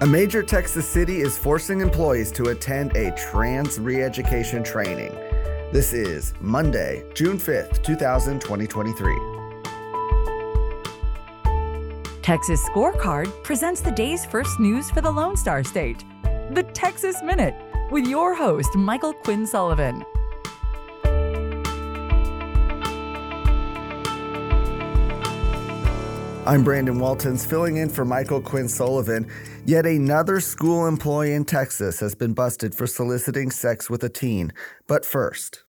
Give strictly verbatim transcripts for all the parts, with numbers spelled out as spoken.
A major Texas city is forcing employees to attend a trans re-education training. This is Monday, June fifth, two thousand twenty-three. Texas Scorecard presents the day's first news for the Lone Star State. The Texas Minute, with your host, Michael Quinn Sullivan. I'm Brandon Waltons, filling in for Michael Quinn Sullivan. Yet another school employee in Texas has been busted for soliciting sex with a teen. But first,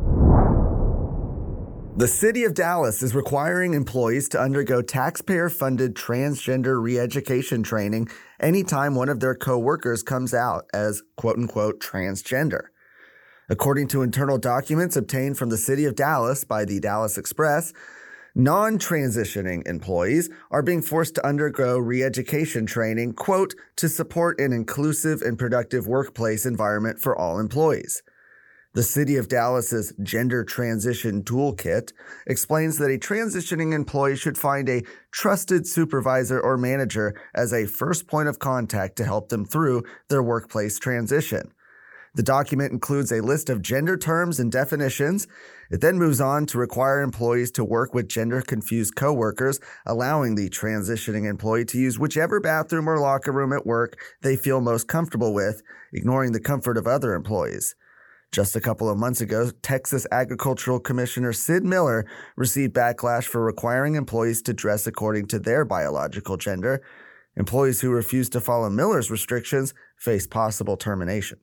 the city of Dallas is requiring employees to undergo taxpayer-funded transgender re-education training anytime one of their co-workers comes out as quote-unquote transgender. According to internal documents obtained from the city of Dallas by the Dallas Express, non-transitioning employees are being forced to undergo re-education training, quote, to support an inclusive and productive workplace environment for all employees. The City of Dallas's Gender Transition Toolkit explains that a transitioning employee should find a trusted supervisor or manager as a first point of contact to help them through their workplace transition. The document includes a list of gender terms and definitions. It then moves on to require employees to work with gender-confused coworkers, allowing the transitioning employee to use whichever bathroom or locker room at work they feel most comfortable with, ignoring the comfort of other employees. Just a couple of months ago, Texas Agricultural Commissioner Sid Miller received backlash for requiring employees to dress according to their biological gender. Employees who refuse to follow Miller's restrictions face possible termination.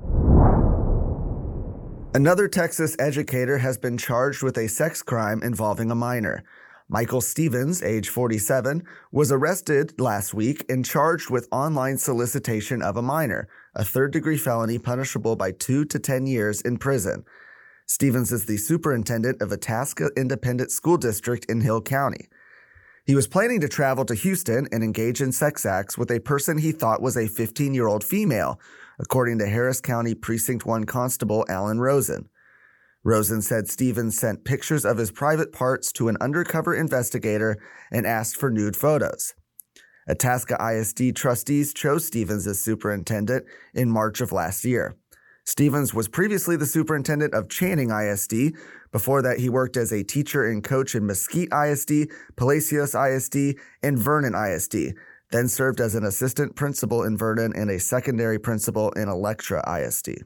Another Texas educator has been charged with a sex crime involving a minor. Michael Stevens, age forty-seven, was arrested last week and charged with online solicitation of a minor, a third-degree felony punishable by two to ten years in prison. Stevens is the superintendent of Itasca Independent School District in Hill County. He was planning to travel to Houston and engage in sex acts with a person he thought was a fifteen-year-old female, according to Harris County Precinct one Constable Alan Rosen. Rosen said Stevens sent pictures of his private parts to an undercover investigator and asked for nude photos. Itasca I S D trustees chose Stevens as superintendent in March of last year. Stevens was previously the superintendent of Channing I S D. Before that, he worked as a teacher and coach in Mesquite I S D, Palacios I S D, and Vernon I S D, then served as an assistant principal in Vernon and a secondary principal in Electra I S D.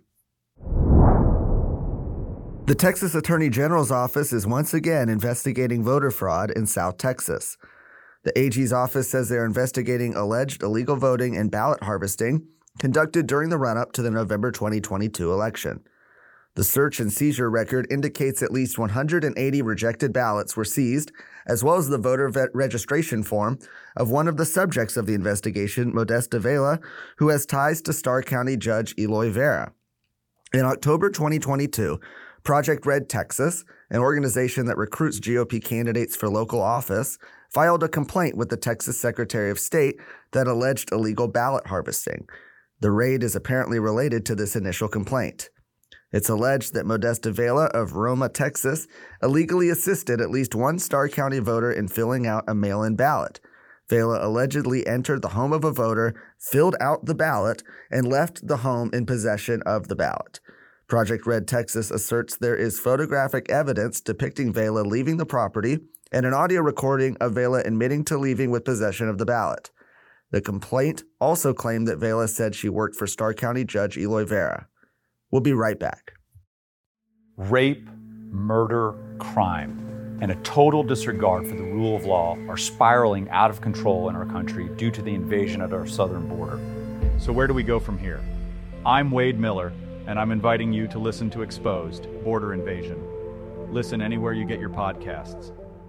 The Texas Attorney General's office is once again investigating voter fraud in South Texas. The A G's office says they're investigating alleged illegal voting and ballot harvesting conducted during the run-up to the November twenty twenty-two election. The search and seizure record indicates at least one hundred eighty rejected ballots were seized, as well as the voter registration form of one of the subjects of the investigation, Modesta Vela, who has ties to Starr County Judge Eloy Vera. In October twenty twenty-two, Project Red Texas, an organization that recruits G O P candidates for local office, filed a complaint with the Texas Secretary of State that alleged illegal ballot harvesting. The raid is apparently related to this initial complaint. It's alleged that Modesta Vela of Roma, Texas, illegally assisted at least one Starr County voter in filling out a mail-in ballot. Vela allegedly entered the home of a voter, filled out the ballot, and left the home in possession of the ballot. Project Red Texas asserts there is photographic evidence depicting Vela leaving the property and an audio recording of Vela admitting to leaving with possession of the ballot. The complaint also claimed that Vela said she worked for Starr County Judge Eloy Vera. We'll be right back. Rape, murder, crime, and a total disregard for the rule of law are spiraling out of control in our country due to the invasion at our southern border. So where do we go from here? I'm Wade Miller, and I'm inviting you to listen to Exposed, Border Invasion. Listen anywhere you get your podcasts.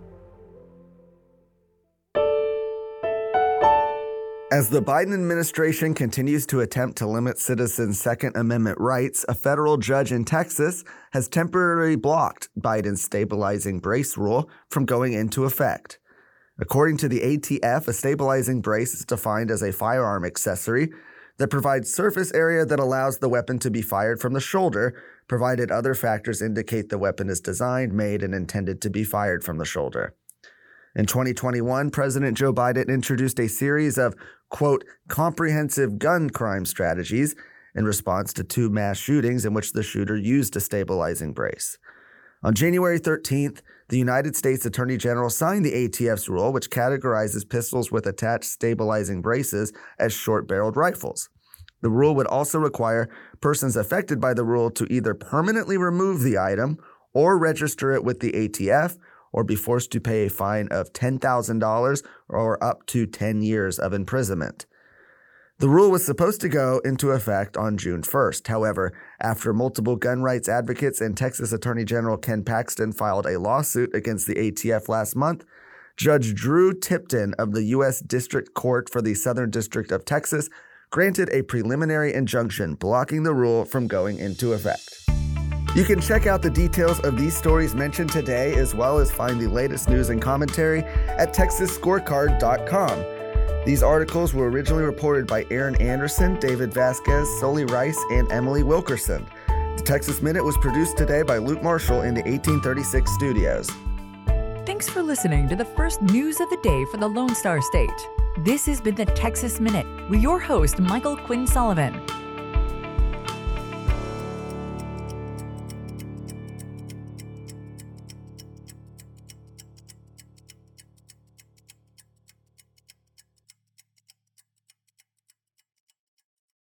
As the Biden administration continues to attempt to limit citizens' Second Amendment rights, a federal judge in Texas has temporarily blocked Biden's stabilizing brace rule from going into effect. According to the A T F, a stabilizing brace is defined as a firearm accessory that provides surface area that allows the weapon to be fired from the shoulder, provided other factors indicate the weapon is designed, made, and intended to be fired from the shoulder. In twenty twenty-one, President Joe Biden introduced a series of, quote, comprehensive gun crime strategies in response to two mass shootings in which the shooter used a stabilizing brace. On January thirteenth, the United States Attorney General signed the A T F's rule, which categorizes pistols with attached stabilizing braces as short-barreled rifles. The rule would also require persons affected by the rule to either permanently remove the item or register it with the A T F, or be forced to pay a fine of ten thousand dollars or up to ten years of imprisonment. The rule was supposed to go into effect on June first. However, after multiple gun rights advocates and Texas Attorney General Ken Paxton filed a lawsuit against the A T F last month, Judge Drew Tipton of the U S District Court for the Southern District of Texas granted a preliminary injunction blocking the rule from going into effect. You can check out the details of these stories mentioned today, as well as find the latest news and commentary at texas scorecard dot com. These articles were originally reported by Aaron Anderson, David Vasquez, Sully Rice, and Emily Wilkerson. The Texas Minute was produced today by Luke Marshall in the eighteen thirty-six studios. Thanks for listening to the first news of the day for the Lone Star State. This has been the Texas Minute with your host, Michael Quinn Sullivan.